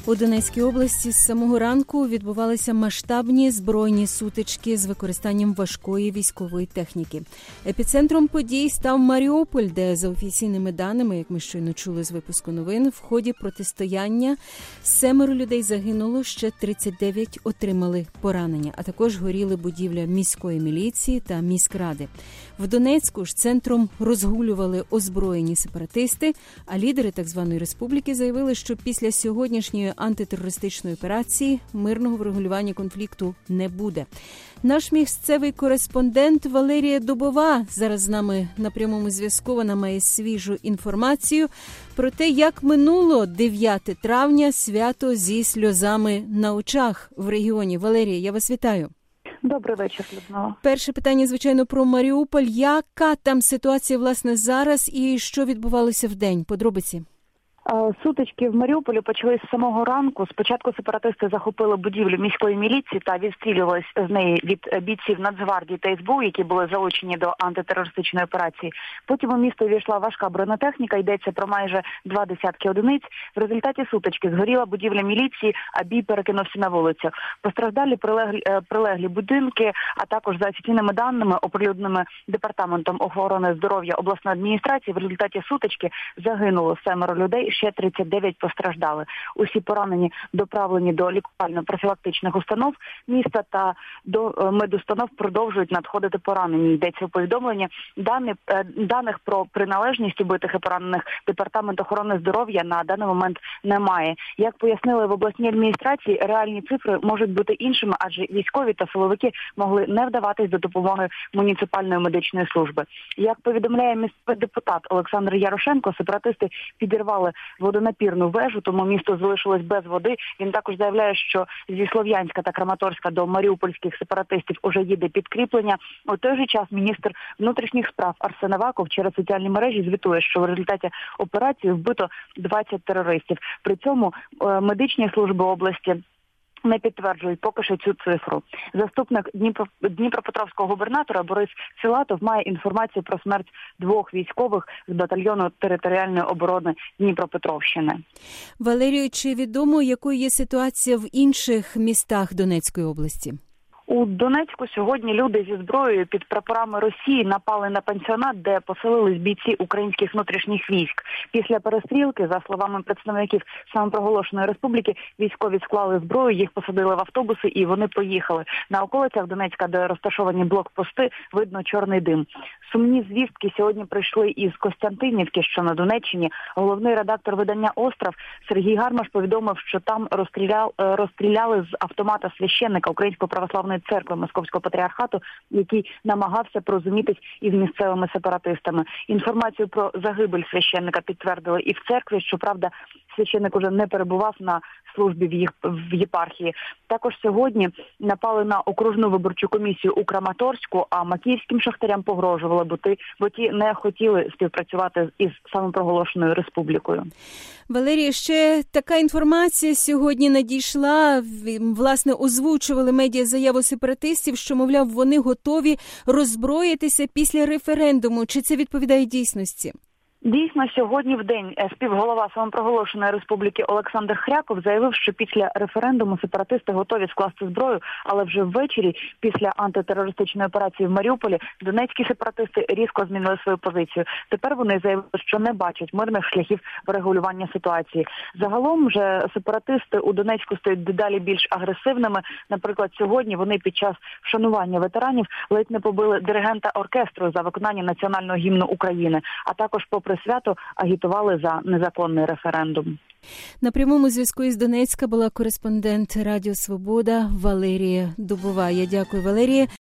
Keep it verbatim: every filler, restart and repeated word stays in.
У Донецькій області з самого ранку відбувалися масштабні збройні сутички з використанням важкої військової техніки. Епіцентром подій став Маріуполь, де, за офіційними даними, як ми щойно чули з випуску новин, в ході протистояння семеро людей загинуло, ще тридцять дев'ять отримали поранення, а також горіли будівля міської міліції та міськради. В Донецьку ж центром розгулювали озброєні сепаратисти, а лідери так званої республіки заявили, що після сьогоднішньої антитерористичної операції мирного врегулювання конфлікту не буде. Наш місцевий кореспондент Валерія Дубова зараз з нами на прямому зв'язку. Вона має свіжу інформацію про те, як минуло дев'яте травня, свято зі сльозами на очах в регіоні. Валерія, я вас вітаю. Добрий вечір, Людмила. Перше питання, звичайно, про Маріуполь. Яка там ситуація, власне, зараз і що відбувалося в день? Подробиці. Сутички в Маріуполі почались з самого ранку. Спочатку сепаратисти захопили будівлю міської міліції та відстрілювались з неї від бійців Нацгвардії та ес бе у, які були залучені до антитерористичної операції. Потім у місто увійшла важка бронетехніка, йдеться про майже два десятки одиниць. В результаті сутички згоріла будівля міліції, а бій перекинувся на вулицю. Постраждалі прилеглі, прилеглі будинки, а також за офіційними даними, оприлюдненими Департаментом охорони здоров'я обласної адміністрації, в результаті сутички загинуло семеро людей, ще тридцять дев'ять постраждали. Усі поранені доправлені до лікувально-профілактичних установ міста та до медустанов продовжують надходити поранені. Йдеться у повідомленні. Дані, даних про приналежність убитих і поранених Департамент охорони здоров'я на даний момент немає. Як пояснили в обласній адміністрації, реальні цифри можуть бути іншими, адже військові та силовики могли не вдаватись до допомоги муніципальної медичної служби. Як повідомляє місцевий депутат Олександр Ярошенко, сепаратисти підірвали водонапірну вежу, тому місто залишилось без води. Він також заявляє, що зі Слов'янська та Краматорська до маріупольських сепаратистів уже їде підкріплення. У той же час міністр внутрішніх справ Арсен Аваков через соціальні мережі звітує, що в результаті операції вбито двадцять терористів. При цьому медичні служби області не підтверджують поки що цю цифру. Заступник Дніпро... Дніпропетровського губернатора Борис Філатов має інформацію про смерть двох військових з батальйону територіальної оборони Дніпропетровщини. Валерію, чи відомо, якою є ситуація в інших містах Донецької області? У Донецьку сьогодні люди зі зброєю під прапорами Росії напали на пансіонат, де поселились бійці українських внутрішніх військ. Після перестрілки, за словами представників самопроголошеної республіки, військові склали зброю, їх посадили в автобуси і вони поїхали. На околицях Донецька, де розташовані блокпости, видно чорний дим. Сумні звістки сьогодні прийшли із Костянтинівки, що на Донеччині. Головний редактор видання «Остров» Сергій Гармаш повідомив, що там розстріляли, розстріляли з автомата священника Української православної церкви Московського патріархату, який намагався порозумітись із місцевими сепаратистами. Інформацію про загибель священника підтвердили і в церкві. Щоправда, священник уже не перебував на службі в, їх, в єпархії. Також сьогодні напали на окружну виборчу комісію у Краматорську, а макіївським шахтарям погрожували, бо ті, бо ті не хотіли співпрацювати із самопроголошеною республікою. Валерія, ще така інформація сьогодні надійшла. Власне, озвучували медіа заяву сепаратистів, що, мовляв, вони готові роззброїтися після референдуму. Чи це відповідає дійсності? Дійсно, сьогодні в день співголова самопроголошеної республіки Олександр Хряков заявив, що після референдуму сепаратисти готові скласти зброю, але вже ввечері, після антитерористичної операції в Маріуполі, донецькі сепаратисти різко змінили свою позицію. Тепер вони заявили, що не бачать мирних шляхів врегулювання ситуації. Загалом вже сепаратисти у Донецьку стають дедалі більш агресивними. Наприклад, сьогодні вони під час вшанування ветеранів ледь не побили диригента оркестру за виконання національного гімну України, а також попри свято агітували за незаконний референдум. На прямому зв'язку із Донецька була кореспондент Радіо Свобода Валерія Дубова. Я дякую, Валерія.